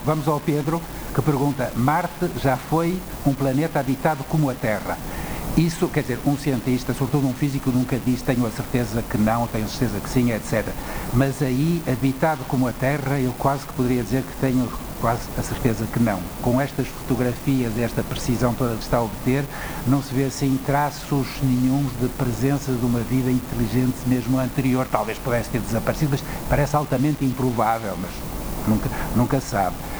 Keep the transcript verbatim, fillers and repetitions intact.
Vamos ao Pedro, que pergunta: Marte já foi um planeta habitado como a Terra? Isso, quer dizer, um cientista, sobretudo um físico, nunca disse tenho a certeza que não, tenho a certeza que sim, etcétera. Mas aí, habitado como a Terra, eu quase que poderia dizer que tenho quase a certeza que não. Com estas fotografias, esta precisão toda que está a obter, não se vê assim traços nenhuns de presença de uma vida inteligente mesmo anterior. Talvez pudesse ter desaparecido, mas parece altamente improvável, mas nunca, nunca se sabe.